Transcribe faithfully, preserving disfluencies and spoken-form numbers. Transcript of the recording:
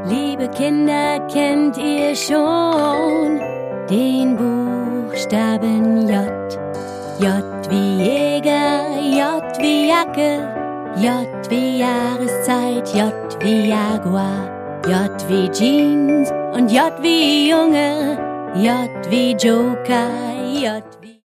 Liebe Kinder, kennt ihr schon den Buchstaben J? J wie Jäger, J wie Jacke, J wie Jahreszeit, J wie Jaguar, J wie Jeans und J wie Junge, J wie Joker, J